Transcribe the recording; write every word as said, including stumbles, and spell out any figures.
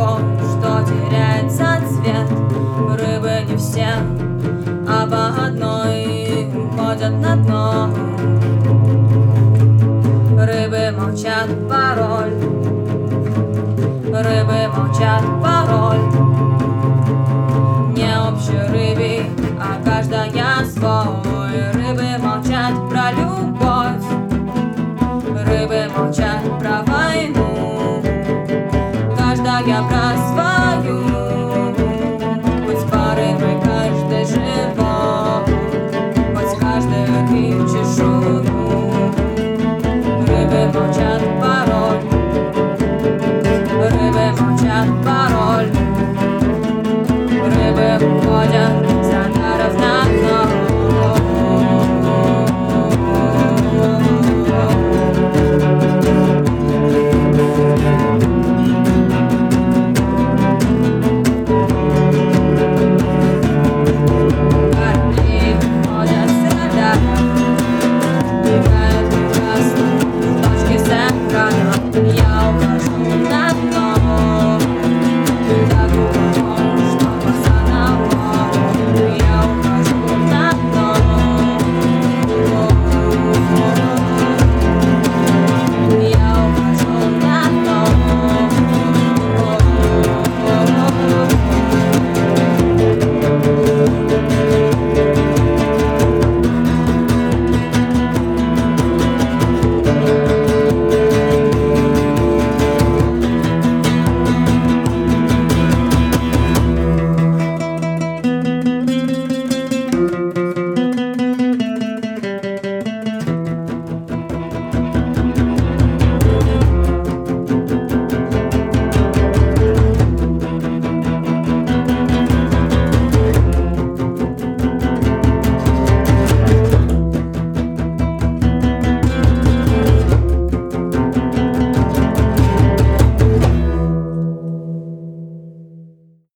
того, что теряется цвет. Рыбы не все, а по одной ходят на дно. Рыбы молчат пароль, рыбы молчат пароль. Не общий рыбий, а каждая свой. Рыбы молчат про любовь, рыбы молчат про войну, каждая про свою.